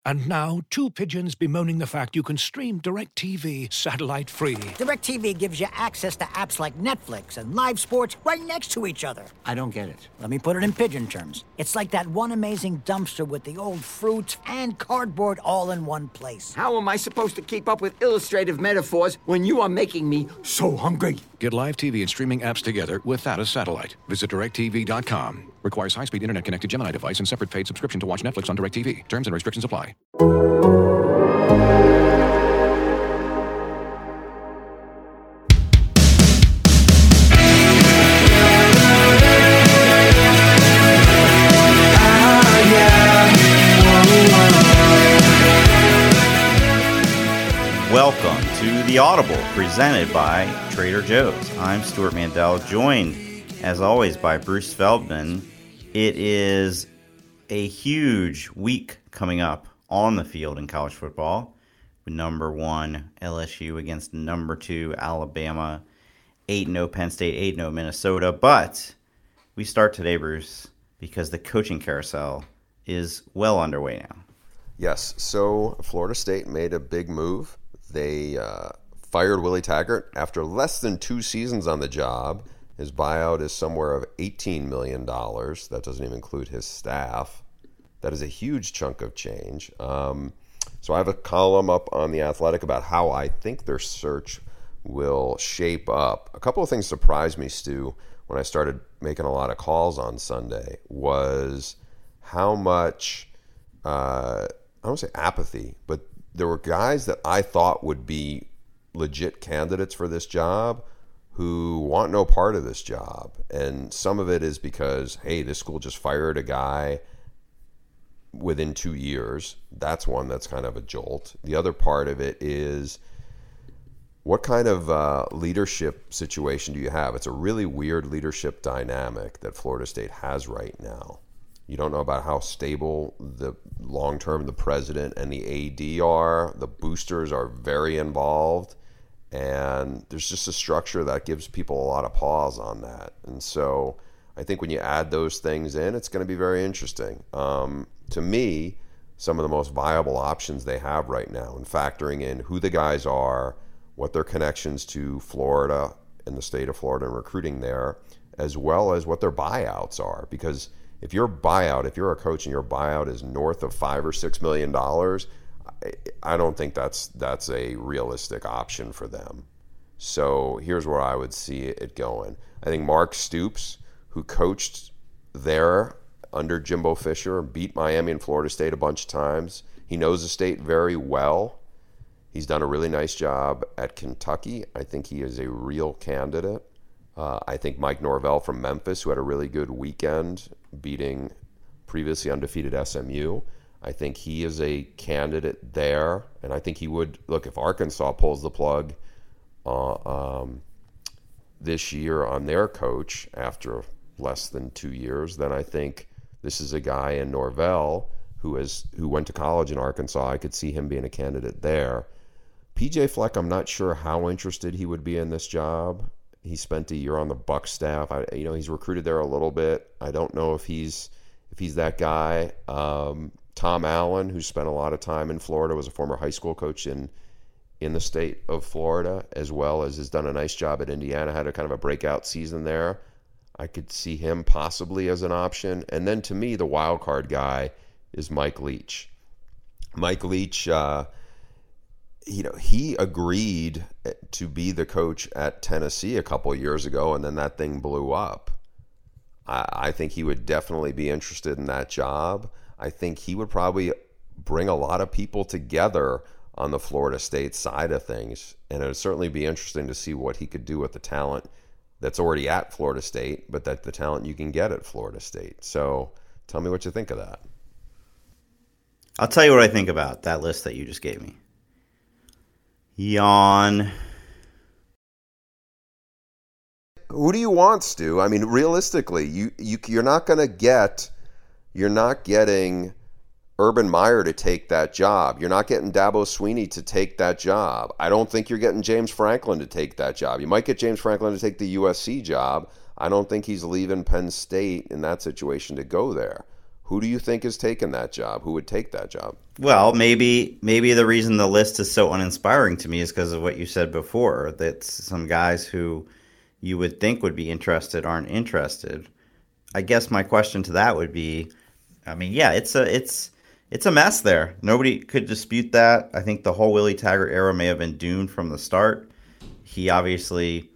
And now, two pigeons bemoaning the fact you can stream DirecTV satellite-free. DirecTV gives you access to apps like Netflix and live sports right next to each other. I don't get it. Let me put it in pigeon terms. It's like that one amazing dumpster with the old fruits and cardboard all in one place. How am I supposed to keep up with illustrative metaphors when you are making me so hungry? Get live TV and streaming apps together without a satellite. Visit DirecTV.com. Requires high-speed internet-connected Gemini device and separate paid subscription to watch Netflix on DirecTV. Terms and restrictions apply. Welcome to The Audible, presented by Trader Joe's. I'm Stuart Mandel, joined, as always, by Bruce Feldman. It is a huge week coming up on the field in college football, with number 1 LSU against number 2 Alabama, 8-0 Penn State, 8-0 Minnesota. But we start today, Bruce, because the coaching carousel is well underway now. Yes, so Florida State made a big move. They fired Willie Taggart after less than 2 seasons on the job. His buyout is somewhere of $18 million. That doesn't even include his staff. That is a huge chunk of change. So I have a column up on The Athletic about how I think their search will shape up. A couple of things surprised me, Stu, when I started making a lot of calls on Sunday, was how much, I don't say apathy, but there were guys that I thought would be legit candidates for this job who want no part of this job. And some of it is because, hey, this school just fired a guy within 2 years. That's one that's kind of a jolt. The other part of it is, what kind of leadership situation do you have? It's a really weird leadership dynamic that Florida State has right now. You don't know about how stable the long-term the president and the AD are. The boosters are very involved. And there's just a structure that gives people a lot of pause on that. And so I think when you add those things in, it's going to be very interesting. To me, some of the most viable options they have right now, and factoring in who the guys are, what their connections to Florida and the state of Florida and recruiting there, as well as what their buyouts are. Because if you're a coach and your buyout is north of $5 or $6 million, I don't think that's a realistic option for them. So here's where I would see it going. I think Mark Stoops, who coached there under Jimbo Fisher, beat Miami and Florida State a bunch of times. He knows the state very well. He's done a really nice job at Kentucky. I think he is a real candidate. I think Mike Norvell from Memphis, who had a really good weekend beating previously undefeated SMU, I think he is a candidate there. And I think he would, look, if Arkansas pulls the plug this year on their coach after less than 2 years, then I think this is a guy in Norvell who went to college in Arkansas. I could see him being a candidate there. PJ Fleck, I'm not sure how interested he would be in this job. He spent a year on the Buck staff. He's recruited there a little bit. I don't know if he's that guy. Tom Allen, who spent a lot of time in Florida, was a former high school coach in the state of Florida, as well as has done a nice job at Indiana, had a kind of a breakout season there. I could see him possibly as an option. And then to me, the wild card guy is Mike Leach. Mike Leach, he agreed to be the coach at Tennessee a couple of years ago, and then that thing blew up. I think he would definitely be interested in that job. I think he would probably bring a lot of people together on the Florida State side of things, and it would certainly be interesting to see what he could do with the talent that's already at Florida State, but that the talent you can get at Florida State. So tell me what you think of that. I'll tell you what I think about that list that you just gave me. Yawn. Who do you want, Stu? I mean, realistically, you're not getting Urban Meyer to take that job. You're not getting Dabo Swinney to take that job. I don't think you're getting James Franklin to take that job. You might get James Franklin to take the USC job. I don't think he's leaving Penn State in that situation to go there. Who do you think is taking that job? Who would take that job? Well, maybe the reason the list is so uninspiring to me is because of what you said before, that some guys who you would think would be interested aren't interested. I guess my question to that would be, I mean, yeah, it's a mess there. Nobody could dispute that. I think the whole Willie Taggart era may have been doomed from the start. He obviously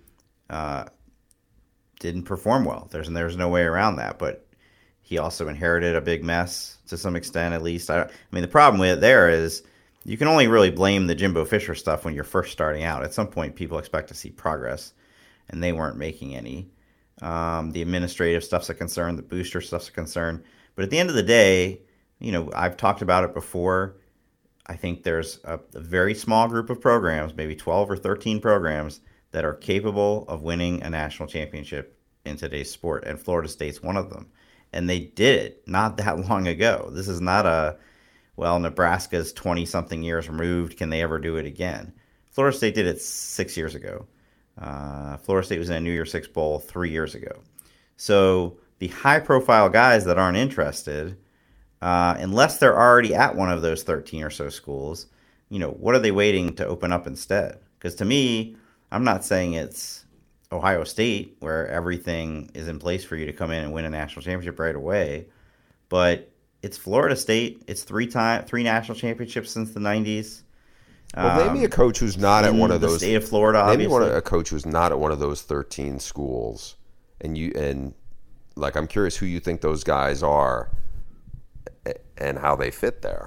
didn't perform well. There's no way around that, but he also inherited a big mess to some extent, at least. I mean, the problem with it there is you can only really blame the Jimbo Fisher stuff when you're first starting out. At some point, people expect to see progress, and they weren't making any. The administrative stuff's a concern. The booster stuff's a concern. But at the end of the day, I've talked about it before. I think there's a very small group of programs, maybe 12 or 13 programs, that are capable of winning a national championship in today's sport, and Florida State's one of them. And they did it not that long ago. This is not Nebraska's 20-something years removed. Can they ever do it again? Florida State did it 6 years ago. Florida State was in a New Year's Six Bowl 3 years ago. So the high-profile guys that aren't interested, unless they're already at one of those 13 or so schools, what are they waiting to open up instead? Because to me, I'm not saying it's Ohio State, where everything is in place for you to come in and win a national championship right away. But it's Florida State. It's three national championships since the 90s. Well, name me a coach who's not at one of those. State of Florida, obviously. Name me a coach who's not at one of those 13 schools, and I'm curious who you think those guys are, and how they fit there.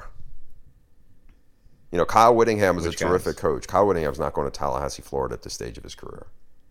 Kyle Whittingham is a terrific coach. Kyle Whittingham's not going to Tallahassee, Florida at this stage of his career.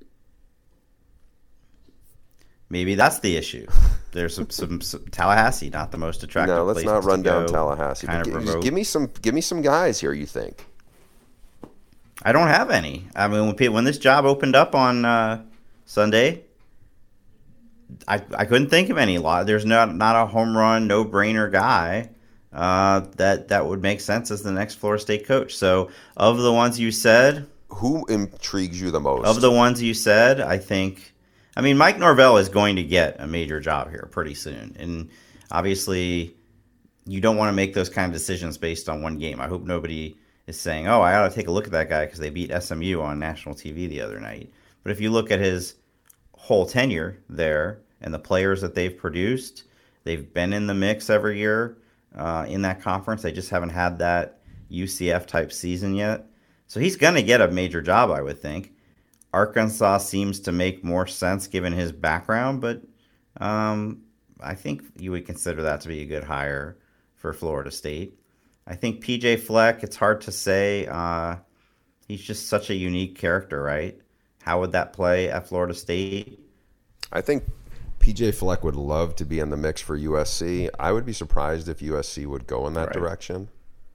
Maybe that's the issue. There's some Tallahassee, not the most attractive. No, let's place not run to down go, Tallahassee. Kind of remote. Give me some guys here. You think? I don't have any. I mean, when this job opened up on Sunday, I couldn't think of any. There's not a home run, no brainer guy that would make sense as the next Florida State coach. So, of the ones you said, who intrigues you the most? Of the ones you said, I think. I mean, Mike Norvell is going to get a major job here pretty soon. And obviously, you don't want to make those kind of decisions based on one game. I hope nobody is saying, I ought to take a look at that guy because they beat SMU on national TV the other night. But if you look at his whole tenure there and the players that they've produced, they've been in the mix every year in that conference. They just haven't had that UCF-type season yet. So he's going to get a major job, I would think. Arkansas seems to make more sense given his background, but I think you would consider that to be a good hire for Florida State. I think PJ Fleck, it's hard to say. He's just such a unique character, right? How would that play at Florida State? I think PJ Fleck would love to be in the mix for USC. I would be surprised if USC would go in that direction.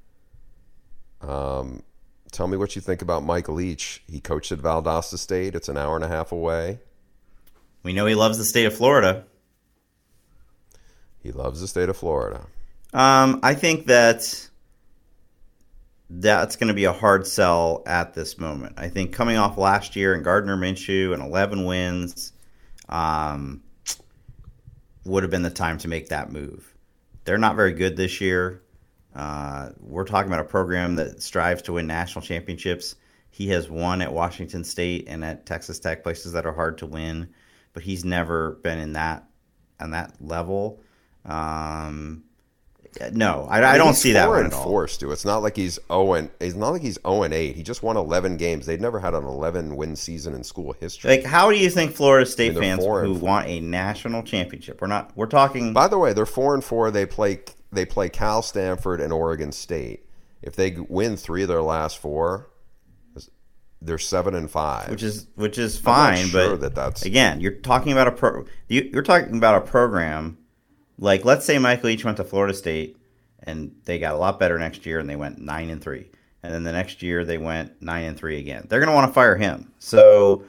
Tell me what you think about Mike Leach. He coached at Valdosta State. It's an hour and a half away. We know he loves the state of Florida. He loves the state of Florida. I think that's going to be a hard sell at this moment. I think coming off last year and Gardner Minshew and 11 wins would have been the time to make that move. They're not very good this year. We're talking about a program that strives to win national championships. He has won at Washington State and at Texas Tech, places that are hard to win, but he's never been on that level. No, I don't see that one at all. 4-4, Stu. It's not like he's 0-8. He just won 11 games. They've never had an 11-win season in school history. Like, how do you think Florida State fans who want a national championship? We're talking. By the way, they're 4-4. They play Cal, Stanford, and Oregon State. If they win 3 of their last 4, they're 7-5, which is fine. I'm not sure but that's again, you're talking about a program. Like, let's say Mike Leach went to Florida State and they got a lot better next year and they went 9-3, and then the next year they went 9-3 again. They're going to want to fire him. So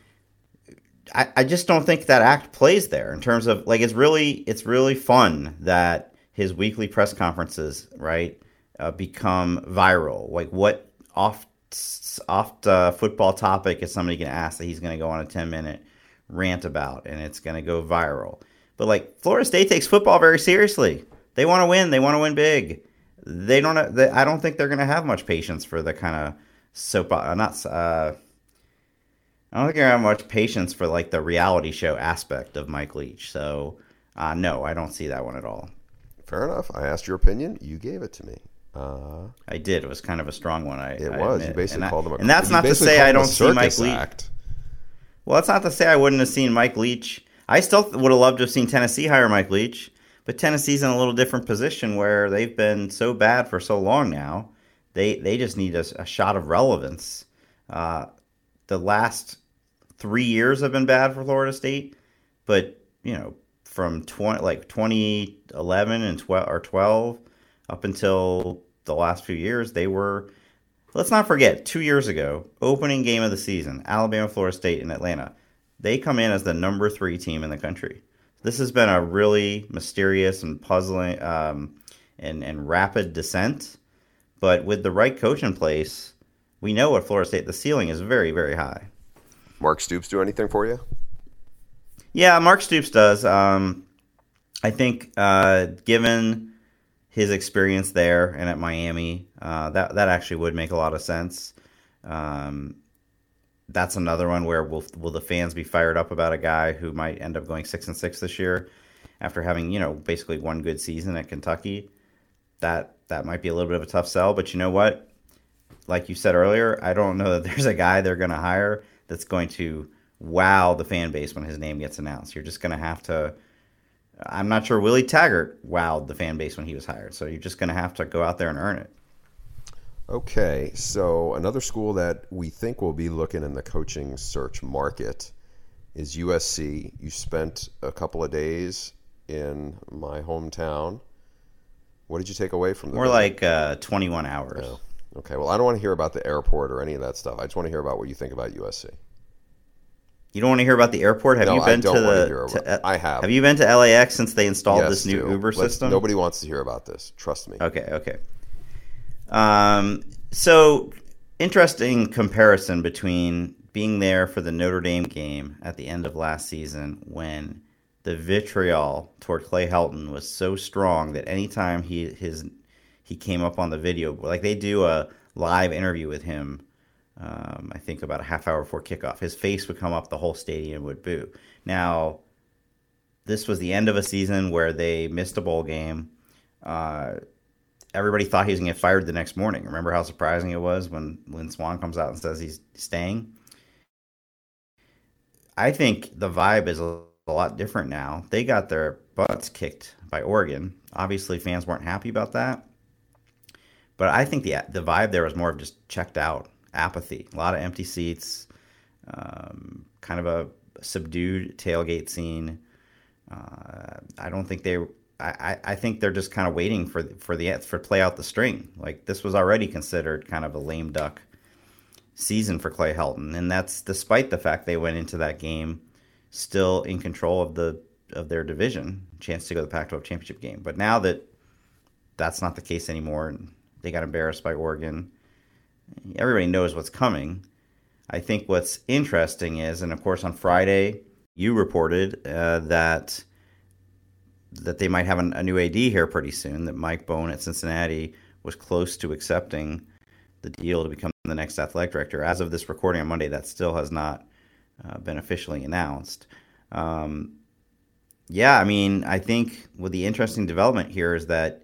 I just don't think that act plays there in terms of, like, it's really fun that his weekly press conferences, right, become viral. Like, what off football topic is somebody going to ask that he's going to go on a 10-minute rant about, and it's going to go viral. But, like, Florida State takes football very seriously. They want to win. They want to win big. I don't think they're going to have much patience for the kind of I don't think they're going to have much patience for like the reality show aspect of Mike Leach. So, no, I don't see that one at all. Fair enough. I asked your opinion. You gave it to me. I did. It was kind of a strong one. It was. You basically called him and that's not to say I don't see Mike Leach. Act. Well, it's not to say I wouldn't have seen Mike Leach. I still would have loved to have seen Tennessee hire Mike Leach, but Tennessee's in a little different position where they've been so bad for so long now. They just need a shot of relevance. The last 3 years have been bad for Florida State, but from 2011 and 12 up until the last few years, they were. Let's not forget, 2 years ago, opening game of the season, Alabama, Florida State, in Atlanta. They come in as the number 3 team in the country. This has been a really mysterious and puzzling and rapid descent. But with the right coach in place, we know at Florida State the ceiling is very, very high. Mark Stoops do anything for you? Yeah, Mark Stoops does. I think given his experience there and at Miami, that actually would make a lot of sense. That's another one where will the fans be fired up about a guy who might end up going 6-6 this year after having basically one good season at Kentucky? That might be a little bit of a tough sell, but you know what? Like you said earlier, I don't know that there's a guy they're going to hire that's going to wow the fan base when his name gets announced. You're just going to have to. I'm not sure Willie Taggart wowed the fan base when he was hired, so you're just going to have to go out there and earn it. Okay, so another school that we think will be looking in the coaching search market is USC. You spent a couple of days in my hometown. What did you take away from the More like 21 hours. Oh, okay, well, I don't want to hear about the airport or any of that stuff. I just want to hear about what you think about USC. You don't want to hear about the airport? Have you been to the? I have. Have you been to LAX since they installed this new Uber system? Nobody wants to hear about this. Trust me. Okay. So interesting comparison between being there for the Notre Dame game at the end of last season when the vitriol toward Clay Helton was so strong that anytime he came up on the video, like they do a live interview with him, I think about a half hour before kickoff, his face would come up, the whole stadium would boo. Now, this was the end of a season where they missed a bowl game. Everybody thought he was going to get fired the next morning. Remember how surprising it was when Lynn Swann comes out and says he's staying? I think the vibe is a lot different now. They got their butts kicked by Oregon. Obviously, fans weren't happy about that. But I think the vibe there was more of just checked out, apathy. A lot of empty seats, kind of a subdued tailgate scene. I don't think they... I think they're just kind of waiting for play out the string. Like this was already considered kind of a lame duck season for Clay Helton, and that's despite the fact they went into that game still in control of their division, chance to go to the Pac-12 championship game. But now that's not the case anymore, and they got embarrassed by Oregon. Everybody knows what's coming. I think what's interesting is, and of course on Friday you reported that they might have a new AD here pretty soon, that Mike Bohn at Cincinnati was close to accepting the deal to become the next athletic director. As of this recording on Monday, that still has not been officially announced. I think with the interesting development here is that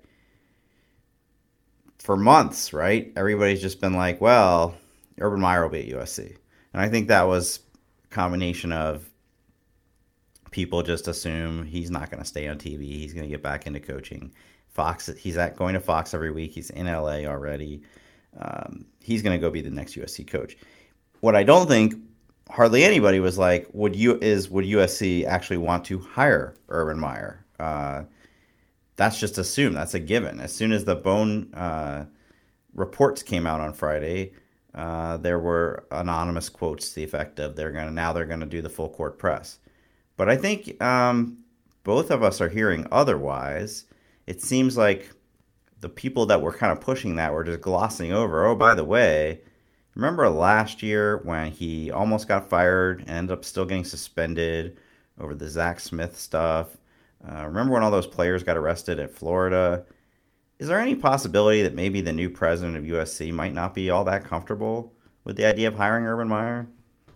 for months, right, everybody's just been like, well, Urban Meyer will be at USC. And I think that was a combination of people just assume he's not going to stay on TV. He's going to get back into coaching. Fox, he's going to Fox every week. He's in LA already. He's going to go be the next USC coach. What I don't think hardly anybody was like, would USC actually want to hire Urban Meyer? That's just assumed. That's a given. As soon as the Bohn reports came out on Friday, there were anonymous quotes to the effect of they're going to do the full court press. But I think both of us are hearing otherwise. It seems like the people that were kind of pushing that were just glossing over, oh, by the way, remember last year when he almost got fired and ended up still getting suspended over the Zach Smith stuff? Remember when all those players got arrested at Florida? Is there any possibility that maybe the new president of USC might not be all that comfortable with the idea of hiring Urban Meyer?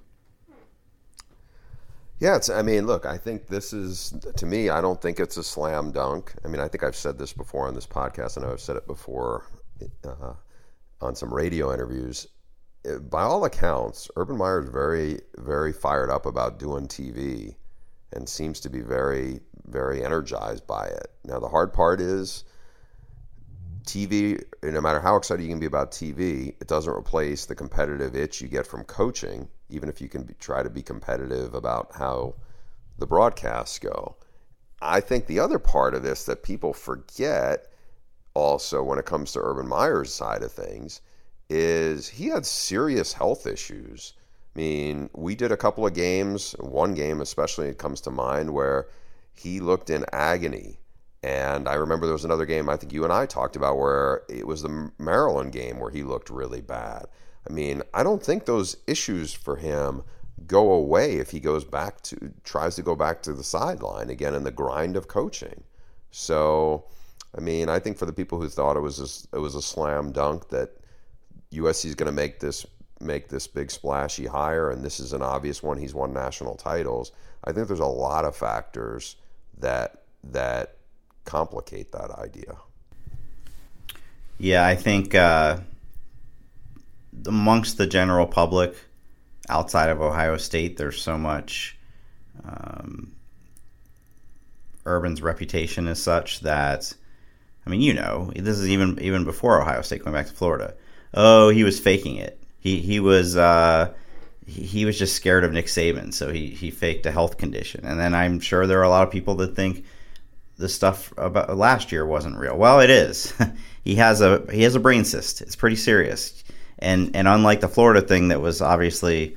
Yeah, look, I think this is, to me, I don't think it's a slam dunk. I mean, I think I've said this before on this podcast. I know I've said it before on some radio interviews. By all accounts, Urban Meyer is very, very fired up about doing TV and seems to be very, very energized by it. Now, the hard part is TV, no matter how excited you can be about TV, it doesn't replace the competitive itch you get from coaching, even if you can try to be competitive about how the broadcasts go. I think the other part of this that people forget also when it comes to Urban Meyer's side of things is he had serious health issues. I mean, we did a couple of games, one game especially it comes to mind, where he looked in agony. And I remember there was another game I think you and I talked about where it was the Maryland game where he looked really bad. I mean, I don't think those issues for him go away if he tries to go back to the sideline again in the grind of coaching. So, I mean, I think for the people who thought it was a slam dunk that USC is going to make this big splashy hire, and this is an obvious one. He's won national titles. I think there's a lot of factors that complicate that idea. Yeah, I think amongst the general public outside of Ohio State, there's so much Urban's reputation is such that, I mean, this is even before Ohio State going back to Florida. Oh, he was faking it. He was just scared of Nick Saban, so he faked a health condition. And then I'm sure there are a lot of people that think the stuff about last year wasn't real. Well, it is. He has a brain cyst. It's pretty serious. And unlike the Florida thing that was obviously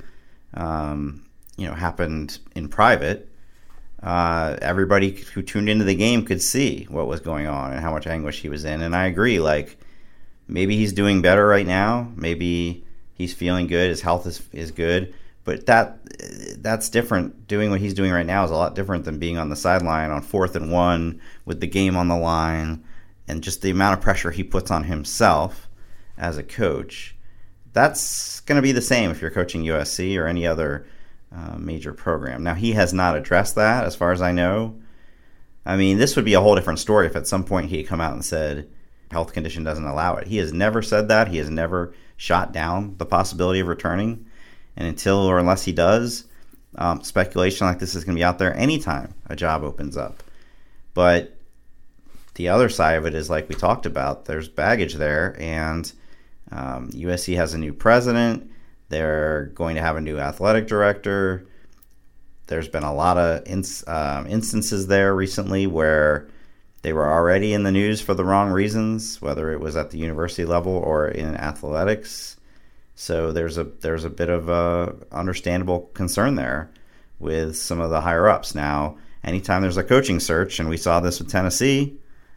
happened in private, everybody who tuned into the game could see what was going on and how much anguish he was in. And I agree, like, maybe he's doing better right now. Maybe he's feeling good. His health is good. But that's different. Doing what he's doing right now is a lot different than being on the sideline on 4th and 1 with the game on the line and just the amount of pressure he puts on himself as a coach. That's going to be the same if you're coaching USC or any other major program. Now, he has not addressed that as far as I know. I mean, this would be a whole different story if at some point he had come out and said health condition doesn't allow it. He has never said that. He has never shot down the possibility of returning. And until or unless he does, speculation like this is going to be out there anytime a job opens up. But the other side of it is, like we talked about, there's baggage there, and USC has a new president. They're going to have a new athletic director. There's been a lot of instances there recently where they were already in the news for the wrong reasons, whether it was at the university level or in athletics. So there's a bit of a understandable concern there with some of the higher ups. Now, anytime there's a coaching search, and we saw this with Tennessee,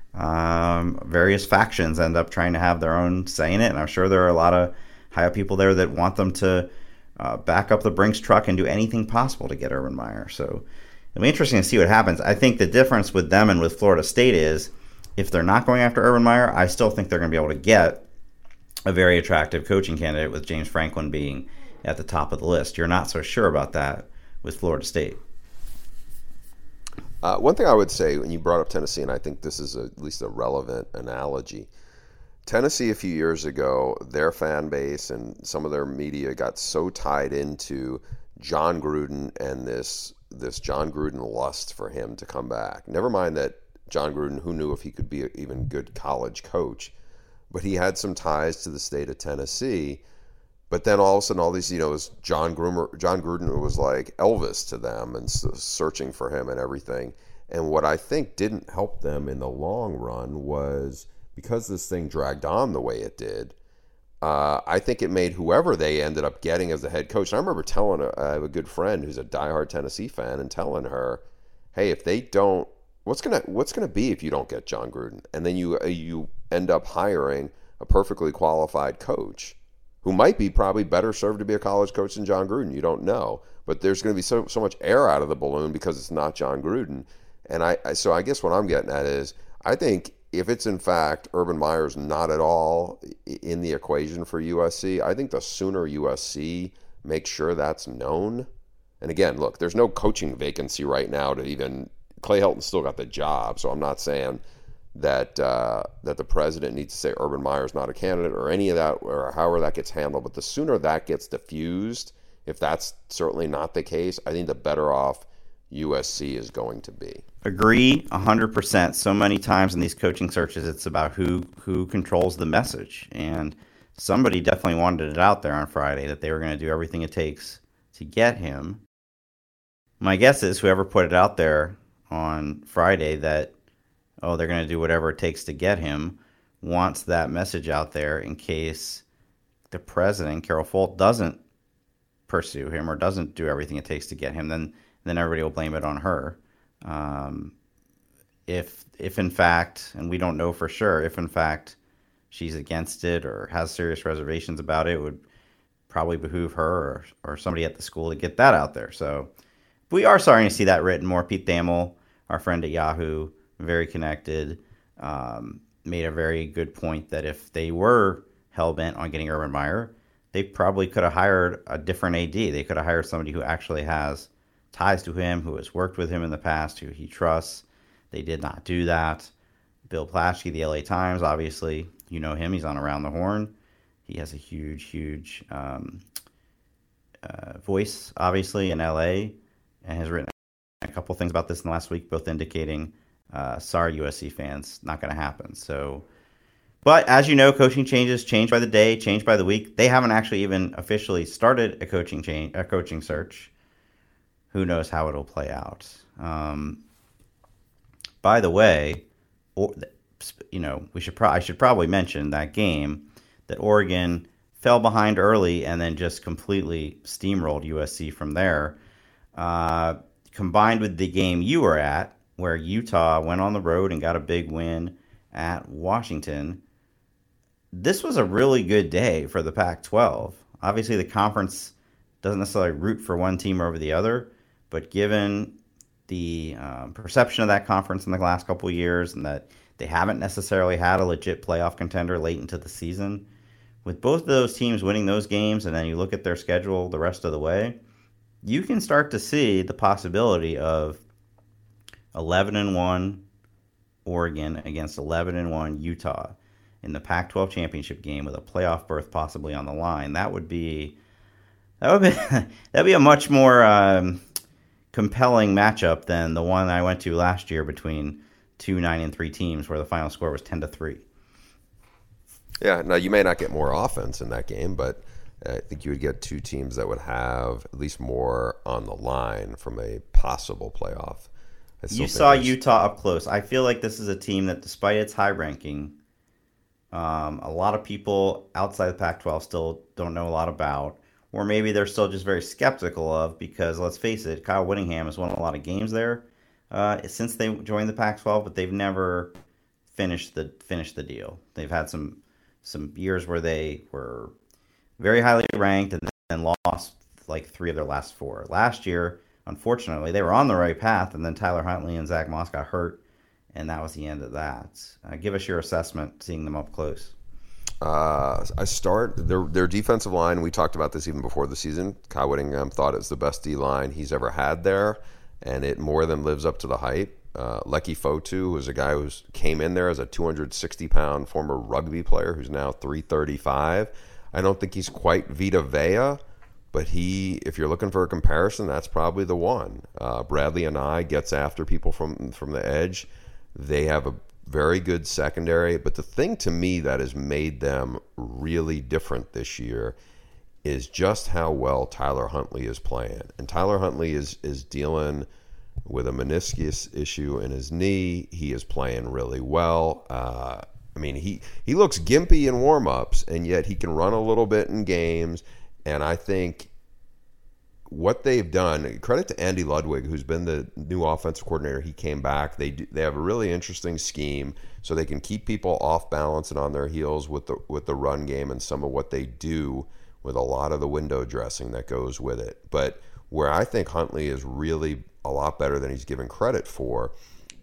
various factions end up trying to have their own say in it, and I'm sure there are a lot of high up people there that want them to back up the Brinks truck and do anything possible to get Urban Meyer. So it'll be interesting to see what happens. I think the difference with them and with Florida State is if they're not going after Urban Meyer, I still think they're going to be able to get a very attractive coaching candidate, with James Franklin being at the top of the list. You're not so sure about that with Florida State. One thing I would say, when you brought up Tennessee, and I think this is at least a relevant analogy, Tennessee a few years ago, their fan base and some of their media got so tied into John Gruden and this John Gruden lust for him to come back. Never mind that John Gruden, who knew if he could be an even good college coach, but he had some ties to the state of Tennessee. But then all of a sudden, all these, John Gruden was like Elvis to them and searching for him and everything. And what I think didn't help them in the long run was, because this thing dragged on the way it did, I think it made whoever they ended up getting as the head coach. And I remember telling I have a good friend who's a diehard Tennessee fan, and telling her, hey, if they don't, what's gonna be if you don't get John Gruden? And then you end up hiring a perfectly qualified coach who might be probably better served to be a college coach than John Gruden. You don't know. But there's going to be so much air out of the balloon because it's not John Gruden. And so I guess what I'm getting at is I think if it's in fact Urban Meyer's not at all in the equation for USC, I think the sooner USC makes sure that's known. And again, look, there's no coaching vacancy right now to even Clay Helton still got the job, so I'm not saying that that the president needs to say Urban Meyer's not a candidate or any of that, or however that gets handled. But the sooner that gets diffused, if that's certainly not the case, I think the better off USC is going to be. Agree 100%. So many times in these coaching searches, it's about who controls the message. And somebody definitely wanted it out there on Friday that they were going to do everything it takes to get him. My guess is whoever put it out there on Friday that, oh, they're going to do whatever it takes to get him, wants that message out there in case the president, Carol Folt, doesn't pursue him or doesn't do everything it takes to get him. Then everybody will blame it on her. If in fact, and we don't know for sure, if in fact she's against it or has serious reservations about it, would probably behoove her or somebody at the school to get that out there. So we are starting to see that written more. Pete Thamel, our friend at Yahoo, very connected, made a very good point that if they were hell-bent on getting Urban Meyer, they probably could have hired a different AD. They could have hired somebody who actually has ties to him, who has worked with him in the past, who he trusts. They did not do that. Bill Plaschke, the LA Times, obviously, you know him. He's on Around the Horn. He has a huge voice, obviously, in LA, and has written a couple things about this in the last week, both indicating, sorry, USC fans, not going to happen. So, but as you know, coaching changes, change by the day, change by the week. They haven't actually even officially started a coaching search. Who knows how it'll play out? By the way, I should probably mention that game that Oregon fell behind early and then just completely steamrolled USC from there. Combined with the game you were at, where Utah went on the road and got a big win at Washington, this was a really good day for the Pac-12. Obviously, the conference doesn't necessarily root for one team over the other, but given the perception of that conference in the last couple of years and that they haven't necessarily had a legit playoff contender late into the season, with both of those teams winning those games and then you look at their schedule the rest of the way, you can start to see the possibility of 11-1 Oregon against 11-1 Utah in the Pac-12 championship game with a playoff berth possibly on the line. That would be that'd be a much more compelling matchup than the one I went to last year between 2 9-3 teams, where the final score was 10-3. Yeah, now you may not get more offense in that game, but I think you would get two teams that would have at least more on the line from a possible playoff. You saw Utah up close. I feel like this is a team that, despite its high ranking, a lot of people outside the Pac-12 still don't know a lot about, or maybe they're still just very skeptical of, because let's face it, Kyle Whittingham has won a lot of games there since they joined the Pac-12, but they've never finished the deal. They've had some years where they were very highly ranked and then lost like 3 of their last 4. Last year, unfortunately, they were on the right path, and then Tyler Huntley and Zach Moss got hurt, and that was the end of that. Give us your assessment seeing them up close. I start their defensive line. We talked about this even before the season. Kyle Whittingham thought it's the best D-line he's ever had there, and it more than lives up to the hype. Leki Fotu was a guy who came in there as a 260-pound former rugby player who's now 335. I don't think he's quite Vita Vea, but if you're looking for a comparison, that's probably the one. Bradley Anae gets after people from the edge. They have a very good secondary, but the thing to me that has made them really different this year is just how well Tyler Huntley is playing. And Tyler Huntley is dealing with a meniscus issue in his knee. He is playing really well. He looks gimpy in warm-ups, and yet he can run a little bit in games. And I think what they've done, credit to Andy Ludwig, who's been the new offensive coordinator. He came back. They have a really interesting scheme, so they can keep people off balance and on their heels with the run game and some of what they do with a lot of the window dressing that goes with it. But where I think Huntley is really a lot better than he's given credit for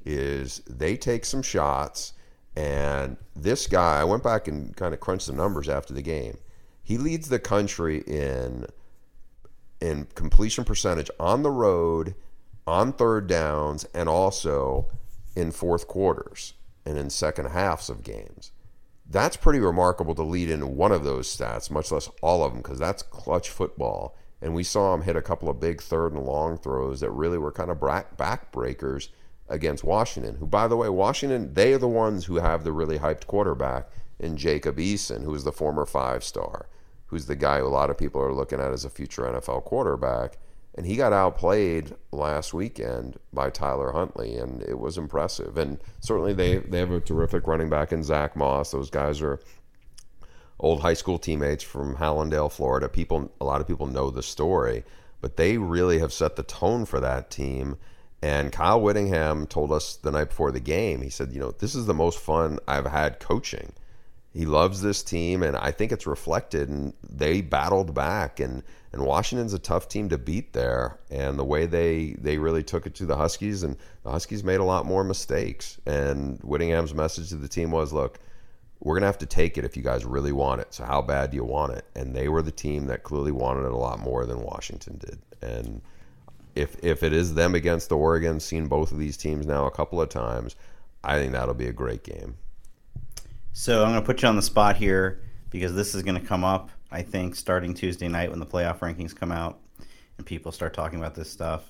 is they take some shots, and this guy, I went back and kind of crunched the numbers after the game. He leads the country in completion percentage on the road, on third downs, and also in fourth quarters and in second halves of games. That's pretty remarkable to lead in one of those stats, much less all of them, because that's clutch football. And we saw him hit a couple of big third and long throws that really were kind of backbreakers against Washington, who, by the way, Washington, they are the ones who have the really hyped quarterback in Jacob Eason, who is the former 5-star, who's the guy who a lot of people are looking at as a future NFL quarterback. And he got outplayed last weekend by Tyler Huntley, and it was impressive. And certainly they have a terrific running back in Zach Moss. Those guys are old high school teammates from Hallandale, Florida. A lot of people know the story, but they really have set the tone for that team. And Kyle Whittingham told us the night before the game, he said, this is the most fun I've had coaching. He loves this team, and I think it's reflected, and they battled back, and Washington's a tough team to beat there, and the way they really took it to the Huskies, and the Huskies made a lot more mistakes, and Whittingham's message to the team was, look, we're going to have to take it if you guys really want it, so how bad do you want it? And they were the team that clearly wanted it a lot more than Washington did, and if it is them against Oregon, seen both of these teams now a couple of times, I think that'll be a great game. So I'm going to put you on the spot here because this is going to come up, I think, starting Tuesday night when the playoff rankings come out and people start talking about this stuff.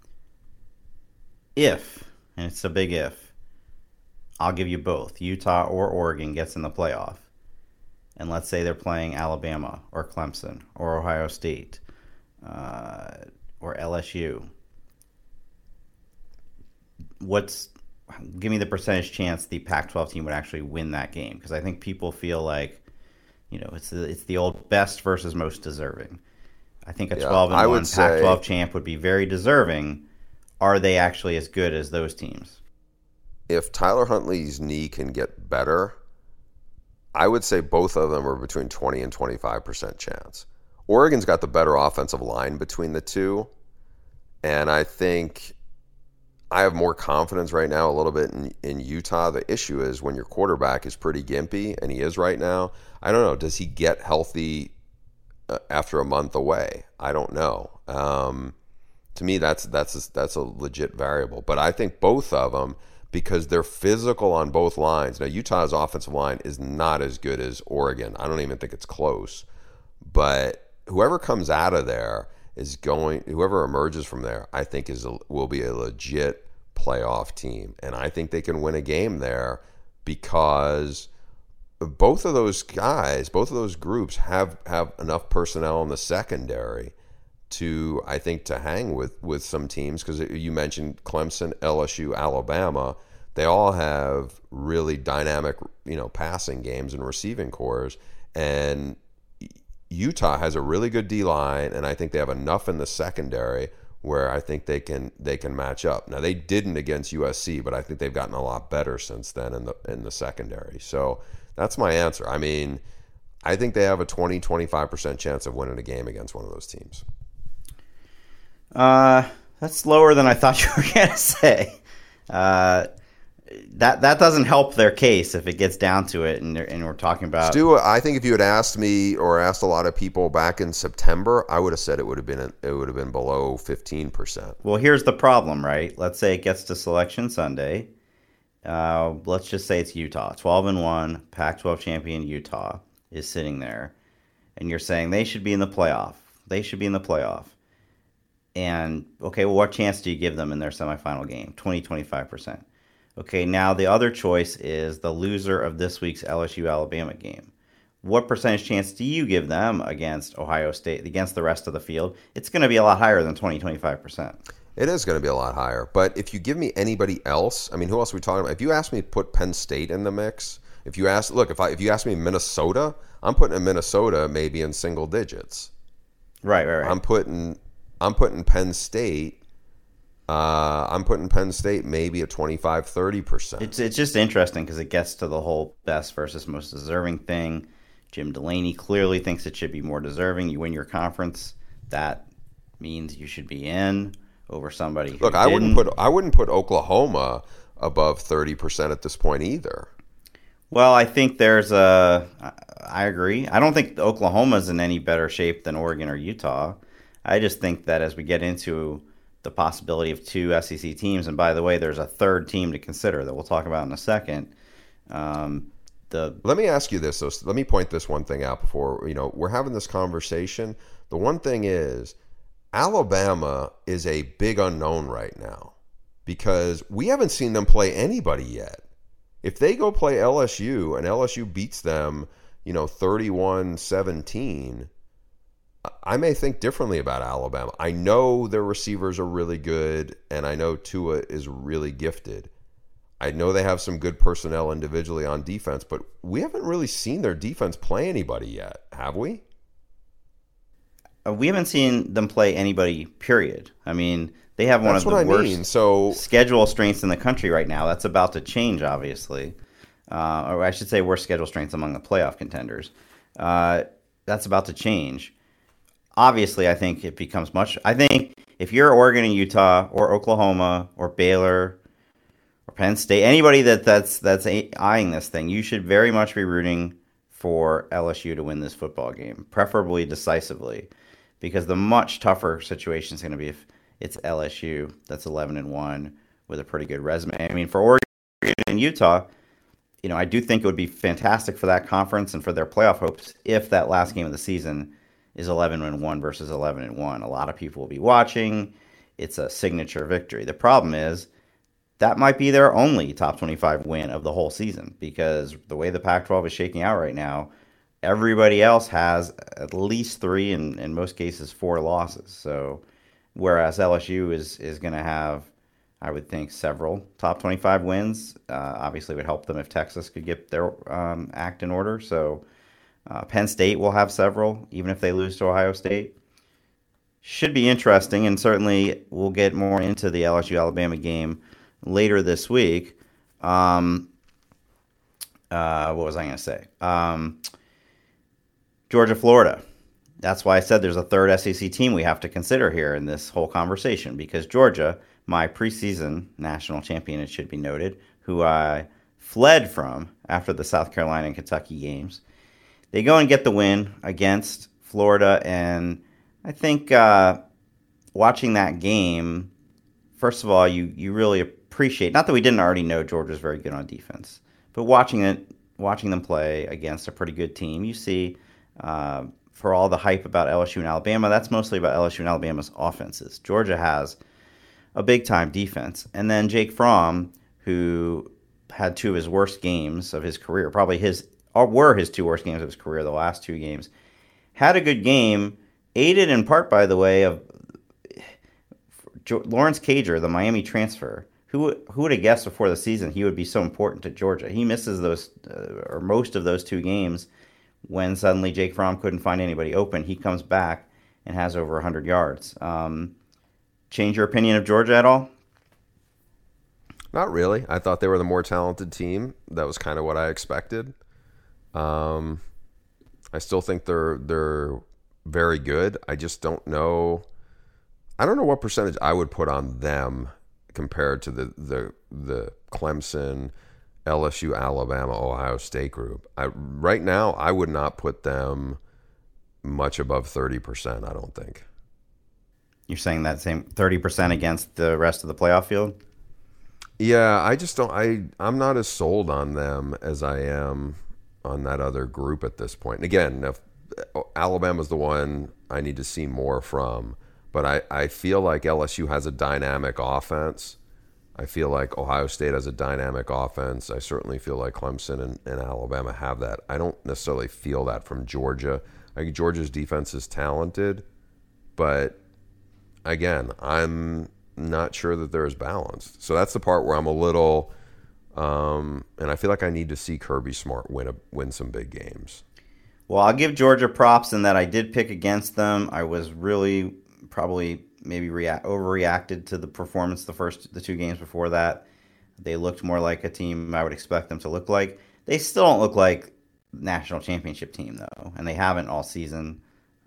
If, and it's a big if, I'll give you both, Utah or Oregon gets in the playoff, and let's say they're playing Alabama or Clemson or Ohio State or LSU, give me the percentage chance the Pac-12 team would actually win that game, because I think people feel like, it's the old best versus most deserving. I think a 12-1 Pac-12 champ would be very deserving. Are they actually as good as those teams? If Tyler Huntley's knee can get better, I would say both of them are between 20 and 25% chance. Oregon's got the better offensive line between the two, and I think I have more confidence right now a little bit in Utah. The issue is when your quarterback is pretty gimpy, and he is right now, I don't know, does he get healthy after a month away? I don't know. To me, that's a legit variable. But I think both of them, because they're physical on both lines. Now, Utah's offensive line is not as good as Oregon. I don't even think it's close. But whoever comes out of there whoever emerges from there, I think will be a legit playoff team. And I think they can win a game there because both of those guys, both of those groups have enough personnel in the secondary to hang with some teams, because you mentioned Clemson, LSU, Alabama. They all have really dynamic, passing games and receiving cores. And Utah has a really good D-line, and I think they have enough in the secondary where I think they can match up. Now, they didn't against USC, but I think they've gotten a lot better since then in the secondary. So that's my answer. I mean, I think they have a 20-25% chance of winning a game against one of those teams. That's lower than I thought you were going to say. That doesn't help their case if it gets down to it, and we're talking about... Stu, I think if you had asked me or asked a lot of people back in September, I would have said it would have been below 15%. Well, here's the problem, right? Let's say it gets to Selection Sunday. Let's just say it's Utah, 12-1, Pac-12 champion Utah is sitting there, and you're saying they should be in the playoff. They should be in the playoff. And okay, well, what chance do you give them in their semifinal game? 20-25%. Okay, now the other choice is the loser of this week's LSU-Alabama game. What percentage chance do you give them against Ohio State, against the rest of the field? It's going to be a lot higher than 20-25%. It is going to be a lot higher. But if you give me anybody else, I mean, who else are we talking about? If you ask me to put Penn State in the mix, if you ask me Minnesota, I'm putting in Minnesota maybe in single digits. Right. I'm putting Penn State. I'm putting Penn State maybe at 25-30%. It's just interesting because it gets to the whole best versus most deserving thing. Jim Delaney clearly thinks it should be more deserving. You win your conference, that means you should be in over somebody who Look, I wouldn't put Oklahoma above 30% at this point either. Well, I think I agree. I don't think Oklahoma's in any better shape than Oregon or Utah. I just think that as we get into the possibility of 2 SEC teams, and by the way, there's a third team to consider that we'll talk about in a second. Let me ask you this, though. Let me point this one thing out before, we're having this conversation. The one thing is, Alabama is a big unknown right now because we haven't seen them play anybody yet. If they go play LSU and LSU beats them, 31-17, I may think differently about Alabama. I know their receivers are really good, and I know Tua is really gifted. I know they have some good personnel individually on defense, but we haven't really seen their defense play anybody yet, have we? We haven't seen them play anybody, period. I mean, they have one of the worst schedule strengths in the country right now. That's about to change, obviously. Or I should say worst schedule strengths among the playoff contenders. That's about to change. Obviously, I think it becomes I think if you're Oregon and Utah or Oklahoma or Baylor or Penn State, anybody that's eyeing this thing, you should very much be rooting for LSU to win this football game, preferably decisively, because the much tougher situation is going to be if it's LSU that's 11-1 with a pretty good resume. I mean, for Oregon and Utah, I do think it would be fantastic for that conference and for their playoff hopes if that last game of the season is 11-1 versus 11-1. A lot of people will be watching. It's a signature victory. The problem is that might be their only top 25 win of the whole season because the way the Pac-12 is shaking out right now, everybody else has at least 3 and in most cases 4 losses. So whereas LSU is going to have, I would think, several top 25 wins. Obviously, it would help them if Texas could get their act in order. So Penn State will have several, even if they lose to Ohio State. Should be interesting, and certainly we'll get more into the LSU-Alabama game later this week. What was I going to say? Georgia-Florida. That's why I said there's a third SEC team we have to consider here in this whole conversation, because Georgia, my preseason national champion, it should be noted, who I fled from after the South Carolina and Kentucky games, they go and get the win against Florida, and I think watching that game, first of all, you really appreciate, not that we didn't already know Georgia's very good on defense, but watching them play against a pretty good team, you see, for all the hype about LSU and Alabama, that's mostly about LSU and Alabama's offenses. Georgia has a big-time defense. And then Jake Fromm, who had 2 of his worst games of his career, were his 2 worst games of his career, the last 2 games, had a good game, aided in part, by the way, of Lawrence Cager, the Miami transfer. Who would have guessed before the season he would be so important to Georgia? He misses those, or most of those 2 games, when suddenly Jake Fromm couldn't find anybody open. He comes back and has over 100 yards. Change your opinion of Georgia at all? Not really. I thought they were the more talented team. That was kind of what I expected. I still think they're very good. I just don't know. I don't know what percentage I would put on them compared to the Clemson, LSU, Alabama, Ohio State group. Right now, I would not put them much above 30%, I don't think. You're saying that same 30% against the rest of the playoff field? Yeah, I just don't. I'm not as sold on them as I am on that other group at this point. And again, if Alabama's the one I need to see more from, but I feel like LSU has a dynamic offense. I feel like Ohio State has a dynamic offense. I certainly feel like Clemson and Alabama have that. I don't necessarily feel that from Georgia. I think Georgia's defense is talented, but again, I'm not sure that they're as balanced. So that's the part where I'm a little, and I feel like I need to see Kirby Smart win some big games. Well, I'll give Georgia props in that I did pick against them. I was really probably maybe overreacted to the performance the 2 games before that. They looked more like a team I would expect them to look like. They still don't look like national championship team, though, and they haven't all season.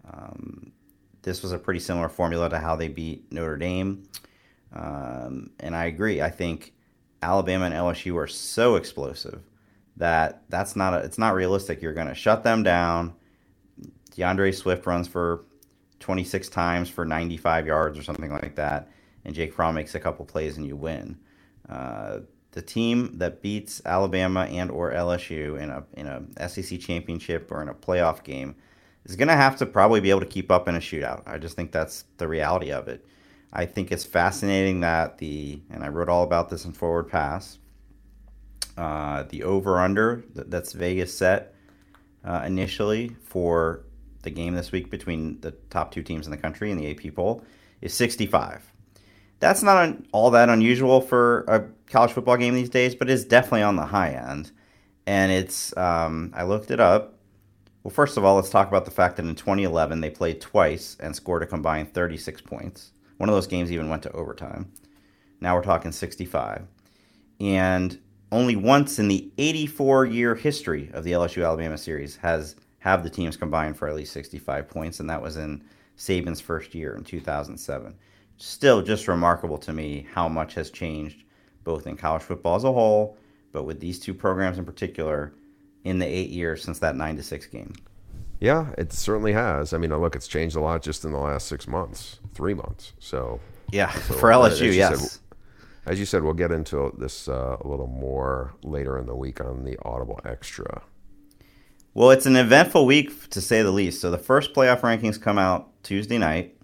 This was a pretty similar formula to how they beat Notre Dame. And I agree. I think Alabama and LSU are so explosive that it's not realistic. You're going to shut them down. DeAndre Swift runs for 26 times for 95 yards or something like that, and Jake Fromm makes a couple plays and you win. The team that beats Alabama and or LSU in a SEC championship or in a playoff game is going to have to probably be able to keep up in a shootout. I just think that's the reality of it. I think it's fascinating that and I wrote all about this in Forward Pass, the over-under that's Vegas set initially for the game this week between the top two teams in the country in the AP poll is 65. That's not all that unusual for a college football game these days, but it's definitely on the high end. And it's, I looked it up. Well, first of all, let's talk about the fact that in 2011, they played twice and scored a combined 36 points. One of those games even went to overtime. Now we're talking 65. And only once in the 84-year history of the LSU-Alabama series have the teams combined for at least 65 points, and that was in Saban's first year in 2007. Still just remarkable to me how much has changed, both in college football as a whole, but with these two programs in particular, in the 8 years since that 9-6 game. Yeah, it certainly has. I mean, look, it's changed a lot just in the last 6 months, 3 months. So for LSU, yes. As you said, we'll get into this a little more later in the week on the Audible Extra. Well, it's an eventful week, to say the least. So the first playoff rankings come out Tuesday night.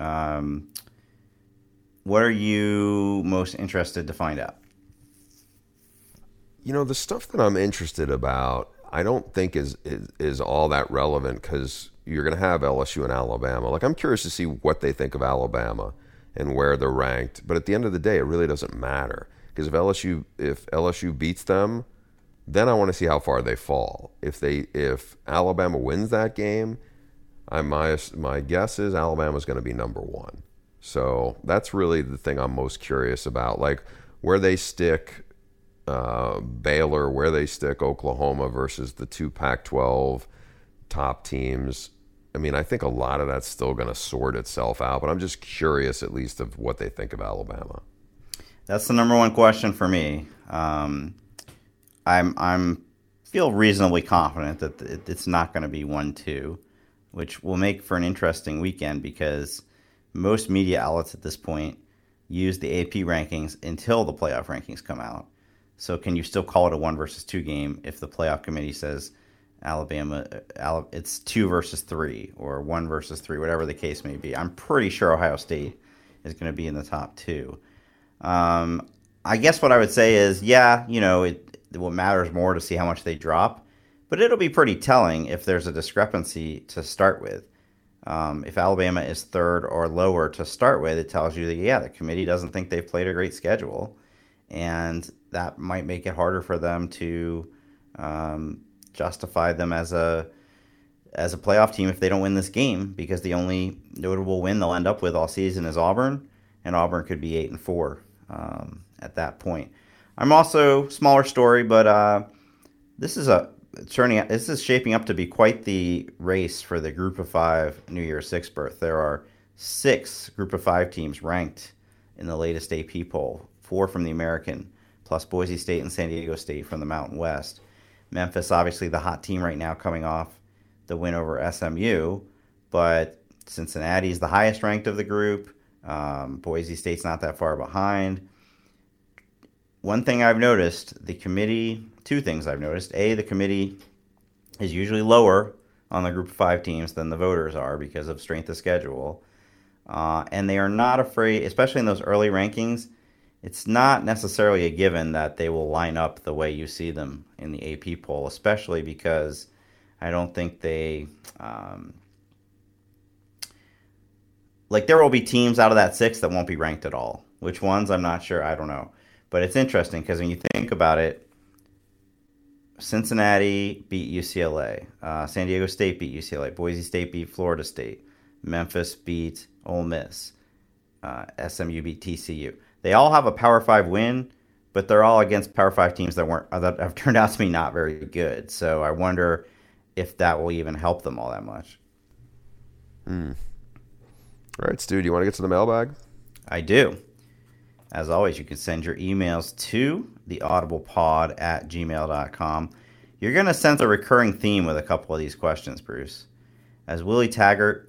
What are you most interested to find out? You know, the stuff that I'm interested about, I don't think is all that relevant because you're going to have LSU and Alabama. Like, I'm curious to see what they think of Alabama and where they're ranked. But at the end of the day, it really doesn't matter because if LSU beats them, then I want to see how far they fall. If Alabama wins that game, my guess is Alabama's going to be number one. So that's really the thing I'm most curious about, like where they stick Baylor, where they stick Oklahoma versus the two Pac-12 top teams. I mean, I think a lot of that's still going to sort itself out, but I'm just curious at least of what they think of Alabama. That's the number one question for me. I'm feel reasonably confident that it's not going to be 1-2, which will make for an interesting weekend because most media outlets at this point use the AP rankings until the playoff rankings come out. So can you still call it a 1 versus 2 game if the playoff committee says Alabama, it's 2 versus 3 or 1 versus 3, whatever the case may be? I'm pretty sure Ohio State is going to be in the top 2. I guess what I would say is, what matters more to see how much they drop, but it'll be pretty telling if there's a discrepancy to start with. If Alabama is 3rd or lower to start with, it tells you that, the committee doesn't think they've played a great schedule, and that might make it harder for them to justify them as a playoff team if they don't win this game, because the only notable win they'll end up with all season is Auburn, and Auburn could be 8-4 at that point. I'm also, smaller story, but this is shaping up to be quite the race for the Group of 5 New Year's Six berth. There are 6 Group of 5 teams ranked in the latest AP poll, 4 from the American, plus Boise State and San Diego State from the Mountain West. Memphis, obviously the hot team right now, coming off the win over SMU, but Cincinnati's the highest ranked of the group. Boise State's not that far behind. One thing I've noticed, two things I've noticed. A, the committee is usually lower on the Group of 5 teams than the voters are because of strength of schedule. And they are not afraid, especially in those early rankings, it's not necessarily a given that they will line up the way you see them in the AP poll, especially because I don't think they... there will be teams out of that 6 that won't be ranked at all. Which ones, I'm not sure. I don't know. But it's interesting because when you think about it, Cincinnati beat UCLA. San Diego State beat UCLA. Boise State beat Florida State. Memphis beat Ole Miss. SMU beat TCU. They all have a Power 5 win, but they're all against Power 5 teams that have turned out to be not very good. So I wonder if that will even help them all that much. All right, Stu, do you want to get to the mailbag? I do. As always, you can send your emails to theaudiblepod@gmail.com. You're going to sense a recurring theme with a couple of these questions, Bruce. As Willie Taggart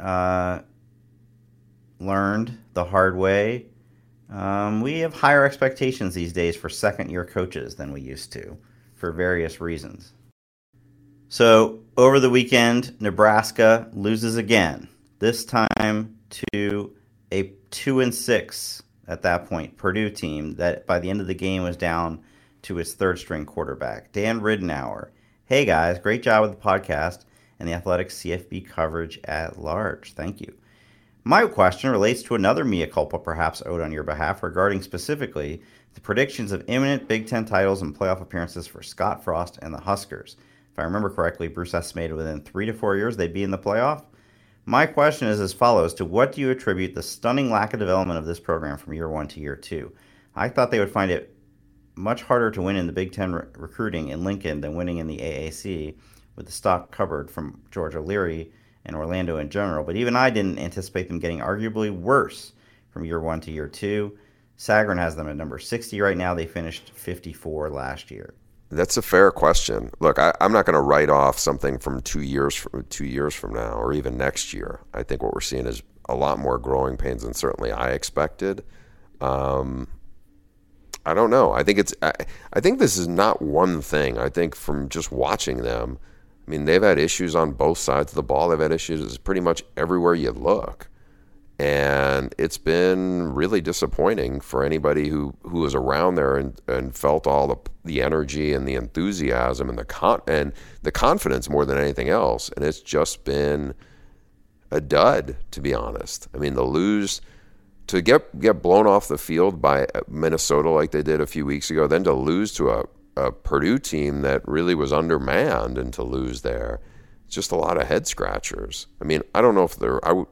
learned the hard way, we have higher expectations these days for second-year coaches than we used to, for various reasons. So, over the weekend, Nebraska loses again, this time to a 2-6 at that point Purdue team that by the end of the game was down to its third-string quarterback, Dan Ridenour. Hey guys, great job with the podcast and the Athletic CFB coverage at large. Thank you. My question relates to another mea culpa perhaps owed on your behalf regarding specifically the predictions of imminent Big Ten titles and playoff appearances for Scott Frost and the Huskers. If I remember correctly, Bruce estimated within 3 to 4 years they'd be in the playoff. My question is as follows. To what do you attribute the stunning lack of development of this program from year 1 to year 2? I thought they would find it much harder to win in the Big Ten recruiting in Lincoln than winning in the AAC with the stock covered from George O'Leary and Orlando in general. But even I didn't anticipate them getting arguably worse from year 1 to year 2. Sagarin has them at number 60 right now. They finished 54 last year. That's a fair question. Look, I'm not going to write off something from 2 years from now or even next year. I think what we're seeing is a lot more growing pains than certainly I expected. I don't know. I think this is not one thing. I think from just watching them, I mean, they've had issues on both sides of the ball. They've had issues pretty much everywhere you look. And it's been really disappointing for anybody who was around there and felt all the energy and the enthusiasm and the confidence more than anything else. And it's just been a dud, to be honest. I mean, to get blown off the field by Minnesota like they did a few weeks ago, then to lose to a Purdue team that really was undermanned and to lose there, it's just a lot of head scratchers. I mean, I don't know if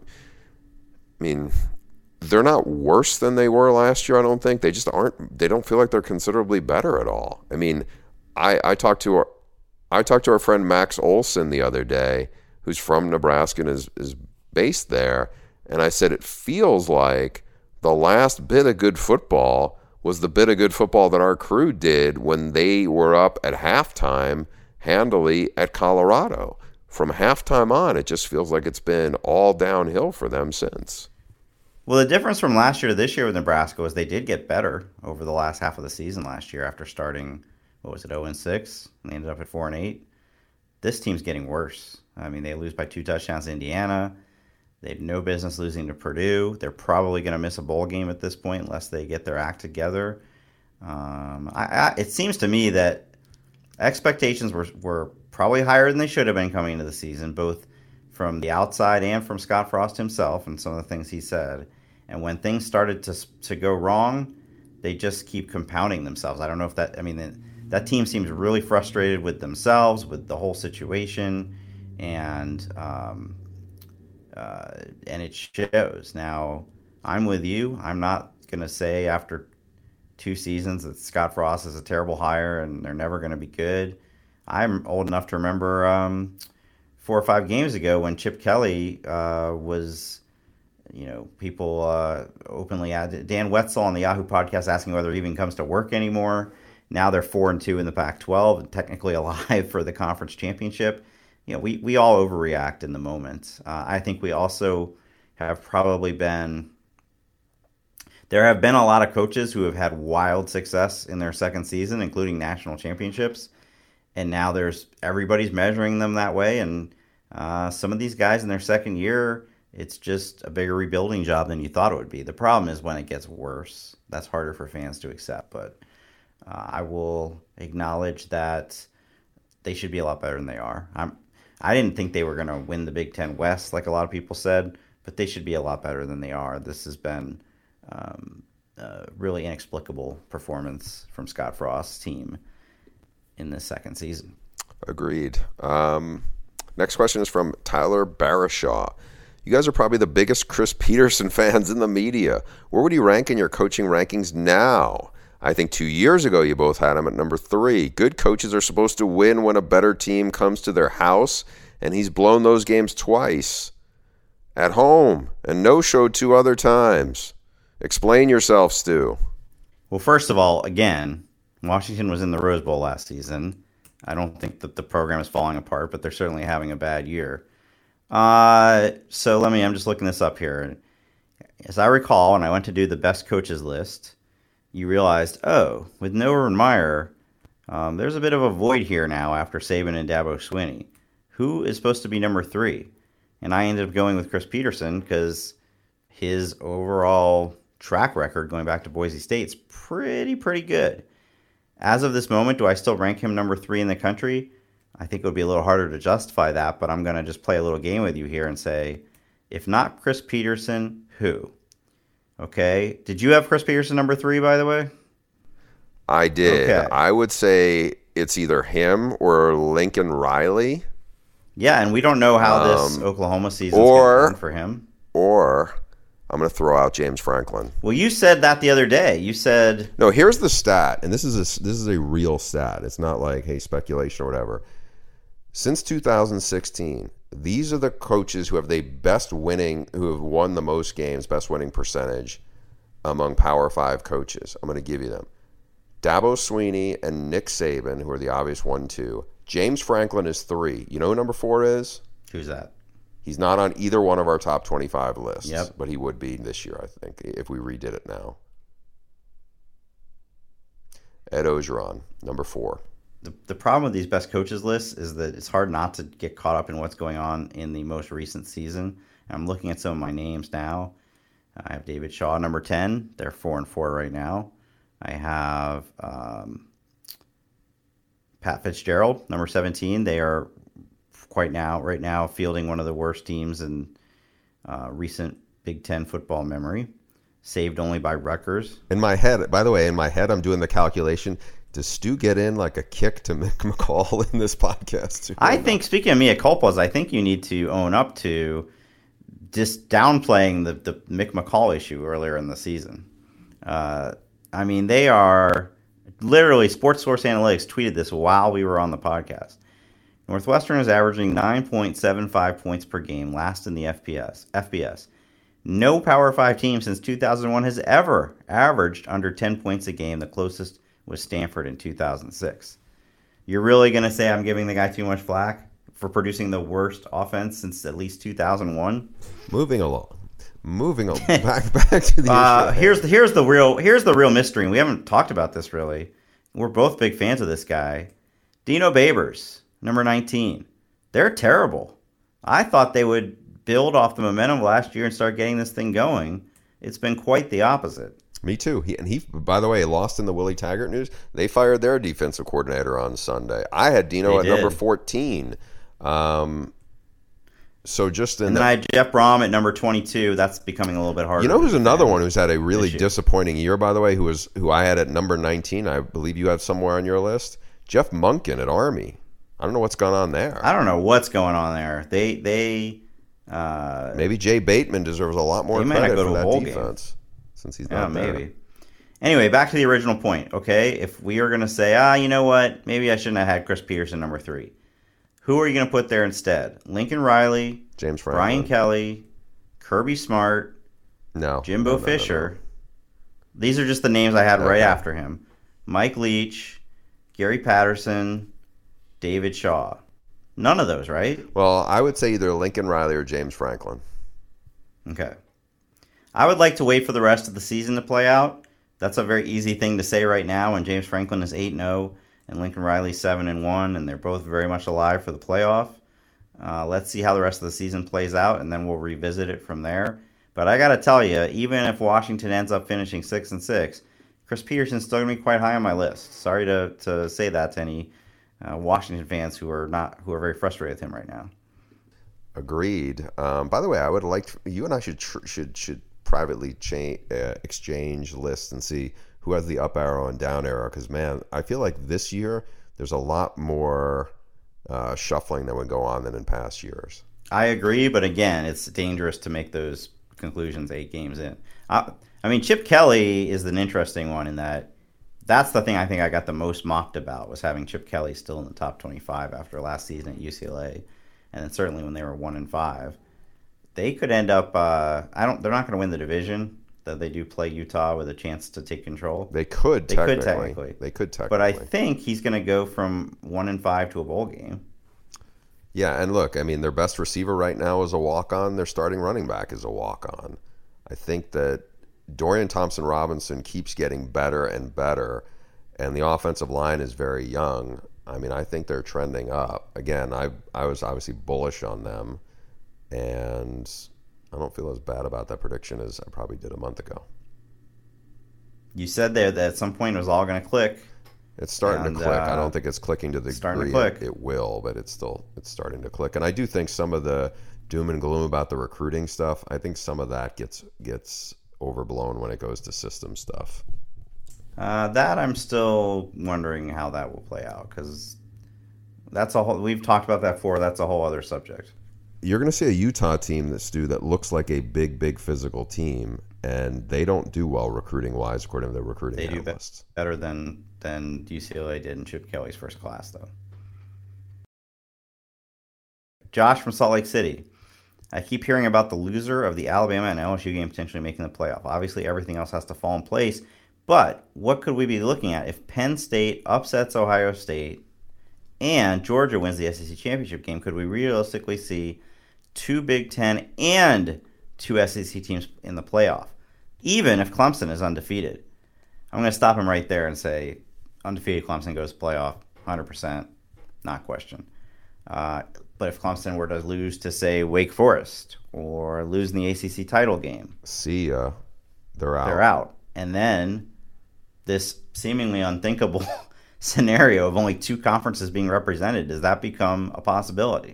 they're not worse than they were last year, I don't think. They just aren't. They don't feel like they're considerably better at all. I mean, I talked to our friend Max Olson the other day, who's from Nebraska and is based there, and I said it feels like the last bit of good football was the bit of good football that our crew did when they were up at halftime handily at Colorado. From halftime on, it just feels like it's been all downhill for them since. Well, the difference from last year to this year with Nebraska was they did get better over the last half of the season last year after starting, 0-6, and they ended up at 4-8. This team's getting worse. I mean, they lose by 2 touchdowns to Indiana. They had no business losing to Purdue. They're probably going to miss a bowl game at this point unless they get their act together. It seems to me that expectations were probably higher than they should have been coming into the season, both from the outside and from Scott Frost himself and some of the things he said. And when things started to go wrong, they just keep compounding themselves. I don't know if that team seems really frustrated with themselves, with the whole situation, and it shows. Now, I'm with you. I'm not going to say after 2 seasons that Scott Frost is a terrible hire and they're never going to be good. I'm old enough to remember 4 or 5 games ago when Chip Kelly was, people openly Dan Wetzel on the Yahoo podcast asking whether he even comes to work anymore. Now they're 4-2 in the Pac-12 and technically alive for the conference championship. We all overreact in the moment. I think we also have probably been. There have been a lot of coaches who have had wild success in their second season, including national championships. And now everybody's measuring them that way. And some of these guys in their second year, it's just a bigger rebuilding job than you thought it would be. The problem is when it gets worse. That's harder for fans to accept. But I will acknowledge that they should be a lot better than they are. I didn't think they were going to win the Big Ten West like a lot of people said, but they should be a lot better than they are. This has been a really inexplicable performance from Scott Frost's team in this second season. Agreed. Next question is from Tyler Barishaw. You guys are probably the biggest Chris Petersen fans in the media. Where would you rank in your coaching rankings now? I think 2 years ago you both had him at number 3. Good coaches are supposed to win when a better team comes to their house, and he's blown those games twice. At home, and no-showed 2 other times. Explain yourself, Stu. Well, first of all, again, Washington was in the Rose Bowl last season. I don't think that the program is falling apart, but they're certainly having a bad year. So I'm just looking this up here. As I recall, when I went to do the best coaches list, you realized, with no Urban Meyer, there's a bit of a void here now after Saban and Dabo Swinney. Who is supposed to be number 3? And I ended up going with Chris Peterson because his overall track record going back to Boise State's pretty good. As of this moment, do I still rank him number 3 in the country? I think it would be a little harder to justify that, but I'm going to just play a little game with you here and say, if not Chris Peterson, who? Okay. Did you have Chris Peterson number 3, by the way? I did. Okay. I would say it's either him or Lincoln Riley. Yeah, and we don't know how this Oklahoma season is going for him. Or I'm going to throw out James Franklin. Well, you said that the other day. You said no. Here's the stat, and this is a real stat. It's not like speculation or whatever. Since 2016, these are the coaches who have who have won the most games, best winning percentage among Power 5 coaches. I'm going to give you them. Dabo Swinney and Nick Saban, who are the obvious 1-2. James Franklin is 3. You know who number 4 is? Who's that? He's not on either one of our top 25 lists, Yep. But he would be this year, I think, if we redid it now. Ed Ogeron, number 4. The problem with these best coaches lists is that it's hard not to get caught up in what's going on in the most recent season. And I'm looking at some of my names now. I have David Shaw, number 10. They're 4-4 right now. I have Pat Fitzgerald, number 17. They are right now fielding one of the worst teams in recent Big Ten football memory, saved only by Rutgers. In my head, I'm doing the calculation. Does Stu get in like a kick to Mick McCall in this podcast? I think, speaking of mea culpas, I think you need to own up to just downplaying the Mick McCall issue earlier in the season. They are literally, Sports Source Analytics tweeted this while we were on the podcast. Northwestern is averaging 9.75 points per game, last in the FBS. No Power 5 team since 2001 has ever averaged under 10 points a game. The closest was Stanford in 2006. You're really going to say I'm giving the guy too much flack for producing the worst offense since at least 2001? Moving along. back to the issue. Here's the real mystery. And we haven't talked about this really. We're both big fans of this guy. Dino Babers, number 19. They're terrible. I thought they would build off the momentum last year and start getting this thing going. It's been quite the opposite. Me too. He, by the way, lost in the Willie Taggart news. They fired their defensive coordinator on Sunday. I had Dino at number 14. So just in and then I had Jeff Brom at number 22. That's becoming a little bit harder. You know who's another one who's had a really disappointing year, by the way, who I had at number 19. I believe you have somewhere on your list. Jeff Monken at Army. I don't know what's going on there. I don't know what's going on there. They maybe Jay Bateman deserves a lot more credit for that defense. Since he's not there. Maybe. Anyway, back to the original point, okay? If we are going to say, you know what? Maybe I shouldn't have had Chris Peterson number 3. Who are you going to put there instead? Lincoln Riley, James Franklin, Brian Kelly, Kirby Smart, Jimbo Fisher. No. These are just the names I had right after him. Mike Leach, Gary Patterson, David Shaw. None of those, right? Well, I would say either Lincoln Riley or James Franklin. Okay. I would like to wait for the rest of the season to play out. That's a very easy thing to say right now when James Franklin is 8-0 and Lincoln Riley 7-1, and they're both very much alive for the playoff. Let's see how the rest of the season plays out, and then we'll revisit it from there. But I got to tell you, even if Washington ends up finishing 6-6, Chris Peterson's still going to be quite high on my list. Sorry to say that to any Washington fans who are very frustrated with him right now. Agreed. By the way, I would like you and I should privately exchange lists and see who has the up arrow and down arrow. Because, man, I feel like this year there's a lot more shuffling that would go on than in past years. I agree, but again, it's dangerous to make those conclusions 8 games in. Chip Kelly is an interesting one in that's the thing I think I got the most mocked about, was having Chip Kelly still in the top 25 after last season at UCLA, and then certainly when they were 1-5. They could end up. They're not going to win the division. that they do play Utah with a chance to take control? They could technically. But I think he's going to go from 1-5 to a bowl game. Yeah, and look, I mean, their best receiver right now is a walk-on. Their starting running back is a walk-on. I think that Dorian Thompson-Robinson keeps getting better and better, and the offensive line is very young. I mean, I think they're trending up. Again, I was obviously bullish on them, and I don't feel as bad about that prediction as I probably did a month ago. You said there that at some point it was all going to click. It's starting to click. I don't think it's clicking to the degree it will, but it's starting to click. And I do think some of the doom and gloom about the recruiting stuff, I think some of that gets overblown when it goes to system stuff. That I'm still wondering how that will play out, because that's a whole. We've talked about that before. That's a whole other subject. You're going to see a Utah team that looks like a big physical team, and they don't do well recruiting wise, according to the recruiting analysts. They do better than UCLA did in Chip Kelly's first class, though. Josh from Salt Lake City. I keep hearing about the loser of the Alabama and LSU game potentially making the playoff. Obviously, everything else has to fall in place. But what could we be looking at if Penn State upsets Ohio State and Georgia wins the SEC championship game? Could we realistically see 2 Big Ten and 2 SEC teams in the playoff, even if Clemson is undefeated? I'm going to stop him right there and say undefeated Clemson goes to playoff, 100%, not question. But if Clemson were to lose to, say, Wake Forest or lose in the ACC title game, see ya. They're out. They're out. And then this seemingly unthinkable scenario of only 2 conferences being represented, does that become a possibility?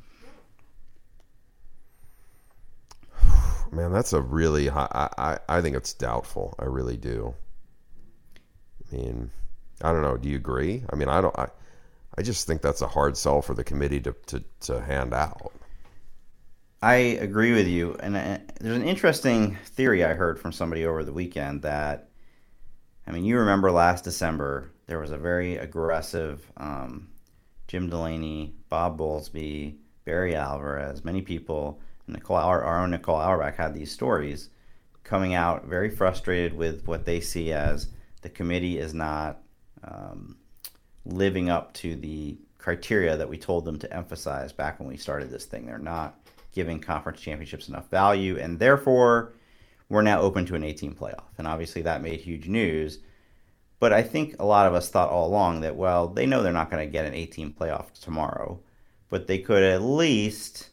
Man, that's a really high. I think it's doubtful. I really do. I mean, I don't know. Do you agree? I mean, I just think that's a hard sell for the committee to hand out. I agree with you. And there's an interesting theory I heard from somebody over the weekend that, I mean, you remember last December, there was a very aggressive Jim Delaney, Bob Bowlesby, Barry Alvarez, many people, and our own Nicole Auerbach had these stories coming out very frustrated with what they see as the committee is not living up to the criteria that we told them to emphasize back when we started this thing. They're not giving conference championships enough value, and therefore we're now open to an 18 playoff. And obviously that made huge news. But I think a lot of us thought all along that, well, they know they're not going to get an 18 playoff tomorrow, but they could at least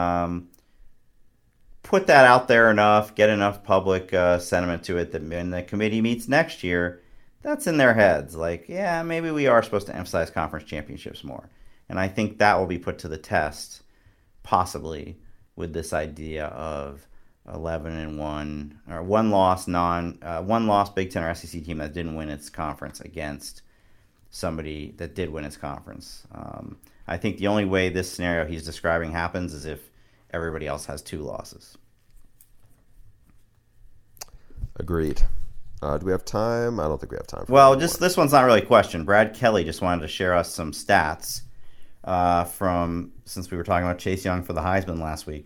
put that out there enough, get enough public sentiment to it that when the committee meets next year, that's in their heads. Like, yeah, maybe we are supposed to emphasize conference championships more. And I think that will be put to the test, possibly, with this idea of 11-1 or one loss Big Ten or SEC team that didn't win its conference against somebody that did win its conference. I think the only way this scenario he's describing happens is if everybody else has 2 losses. Agreed. Do we have time? I don't think we have time. This one's not really a question. Brad Kelly just wanted to share us some stats from, since we were talking about Chase Young for the Heisman last week.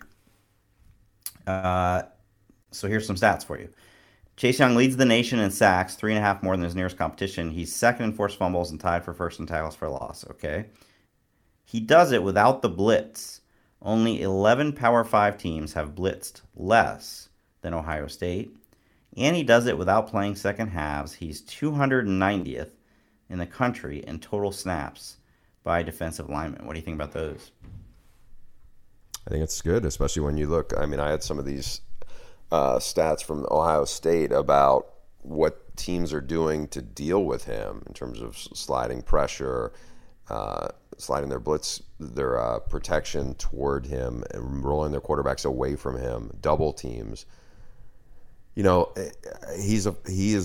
So here's some stats for you. Chase Young leads the nation in sacks, 3.5 more than his nearest competition. He's second in forced fumbles and tied for first in tackles for loss. Okay, he does it without the blitz. Only 11 Power 5 teams have blitzed less than Ohio State, and he does it without playing second halves. He's 290th in the country in total snaps by defensive linemen. What do you think about those? I think it's good, especially when you look. I mean, I had some of these stats from Ohio State about what teams are doing to deal with him in terms of sliding pressure, sliding their blitz, their protection toward him, and rolling their quarterbacks away from him, double teams. You know, he is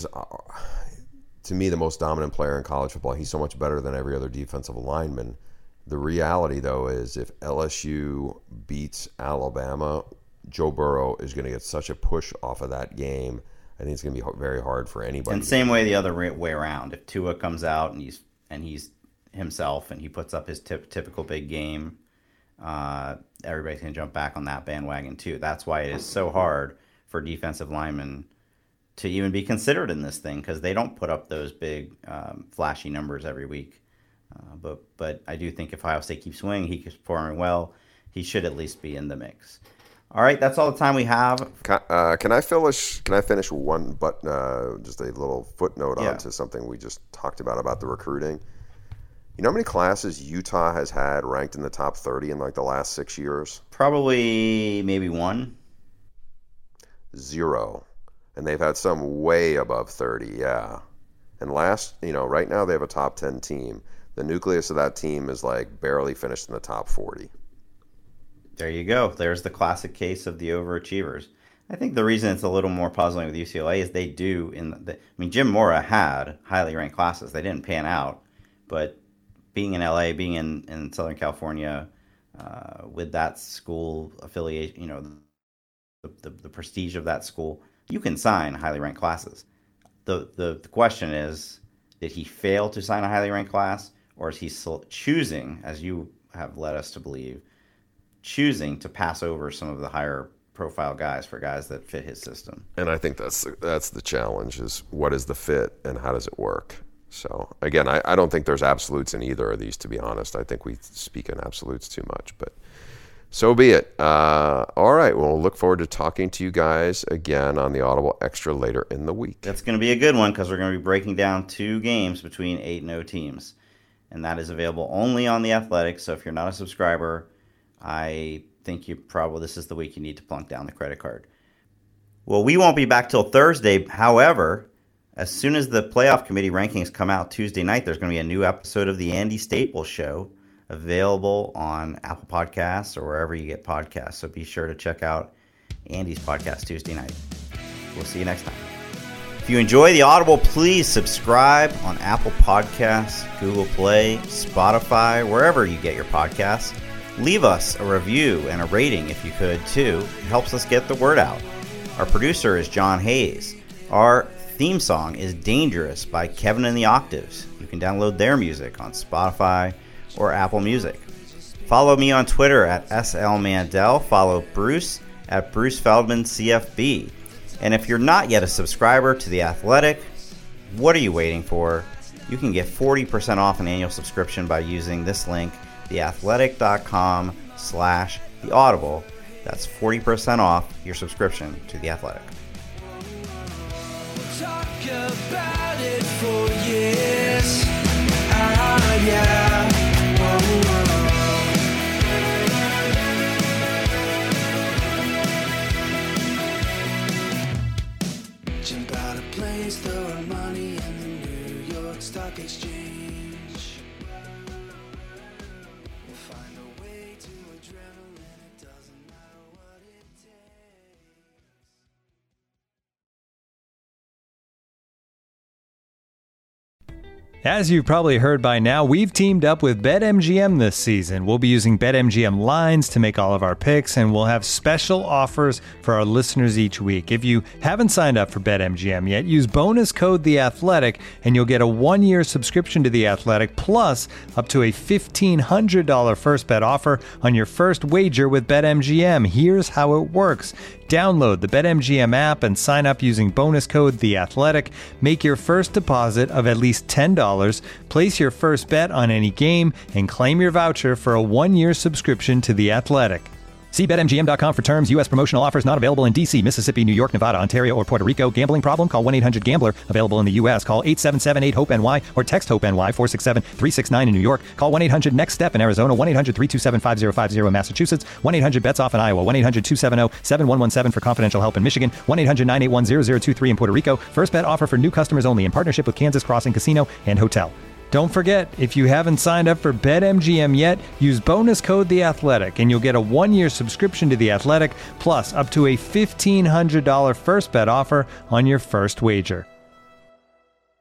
to me the most dominant player in college football. He's so much better than every other defensive lineman. The reality, though, is if LSU beats Alabama, Joe Burrow is going to get such a push off of that game. I think it's going to be very hard for anybody. And same way the other way around. If Tua comes out and he's himself and he puts up his typical big game, everybody's going to jump back on that bandwagon too. That's why it is so hard for defensive linemen to even be considered in this thing because they don't put up those big flashy numbers every week. But I do think if Ohio State keeps winning, he keeps performing well, he should at least be in the mix. All right, that's all the time we have. Can I finish one, but just a little footnote onto something we just talked about the recruiting. You know how many classes Utah has had ranked in the top 30 in like the last 6 years? Probably maybe 1. 0. And they've had some way above 30, yeah. And right now they have a top 10 team. The nucleus of that team is like barely finished in the top 40. There you go. There's the classic case of the overachievers. I think the reason it's a little more puzzling with UCLA is they do Jim Mora had highly ranked classes. They didn't pan out, but being in LA, being in Southern California, with that school affiliation, the prestige of that school, you can sign highly ranked classes. The question is, did he fail to sign a highly ranked class, or is he choosing, as you have led us to believe, choosing to pass over some of the higher profile guys for guys that fit his system? And I think that's the challenge, is what is the fit and how does it work? So again, I don't think there's absolutes in either of these, to be honest. I think we speak in absolutes too much, but so be it. All right, we'll look forward to talking to you guys again on the Audible Extra later in the week. That's going to be a good one because we're going to be breaking down 2 games between 8-0 teams, and that is available only on The Athletic. So if you're not a subscriber, I think this is the week you need to plunk down the credit card. Well, we won't be back till Thursday. However, as soon as the playoff committee rankings come out Tuesday night, there's going to be a new episode of the Andy Staples Show available on Apple Podcasts or wherever you get podcasts. So be sure to check out Andy's podcast Tuesday night. We'll see you next time. If you enjoy the Audible, please subscribe on Apple Podcasts, Google Play, Spotify, wherever you get your podcasts. Leave us a review and a rating if you could, too. It helps us get the word out. Our producer is John Hayes. Our theme song is Dangerous by Kevin and the Octaves. You can download their music on Spotify or Apple Music. Follow me on Twitter at SLMandel. Follow Bruce at Bruce Feldman CFB. And if you're not yet a subscriber to The Athletic, what are you waiting for? You can get 40% off an annual subscription by using this link, theathletic.com/theaudible. That's 40% off your subscription to The Athletic. Talk about it for years. Yeah. Jump out of planes, throw our money in the New York Stock Exchange. We'll find a way to adrenaline, it doesn't matter what it takes. As you've probably heard by now, we've teamed up with BetMGM this season. We'll be using BetMGM lines to make all of our picks, and we'll have special offers for our listeners each week. If you haven't signed up for BetMGM yet, use bonus code THEATHLETIC, and you'll get a 1-year subscription to The Athletic, plus up to a $1,500 first bet offer on your first wager with BetMGM. Here's how it works. Download the BetMGM app and sign up using bonus code THEATHLETIC. Make your first deposit of at least $10. Place your first bet on any game and claim your voucher for a 1-year subscription to The Athletic. See BetMGM.com for terms. U.S. promotional offers not available in D.C., Mississippi, New York, Nevada, Ontario, or Puerto Rico. Gambling problem? Call 1-800-GAMBLER. Available in the U.S. Call 877-8-HOPE-NY or text HOPE-NY 467-369 in New York. Call 1-800-NEXT-STEP in Arizona. 1-800-327-5050 in Massachusetts. 1-800-BETS-OFF in Iowa. 1-800-270-7117 for confidential help in Michigan. 1-800-981-0023 in Puerto Rico. First bet offer for new customers only in partnership with Kansas Crossing Casino and Hotel. Don't forget, if you haven't signed up for BetMGM yet, use bonus code THEATHLETIC and you'll get a 1-year subscription to The Athletic, plus up to a $1,500 first bet offer on your first wager.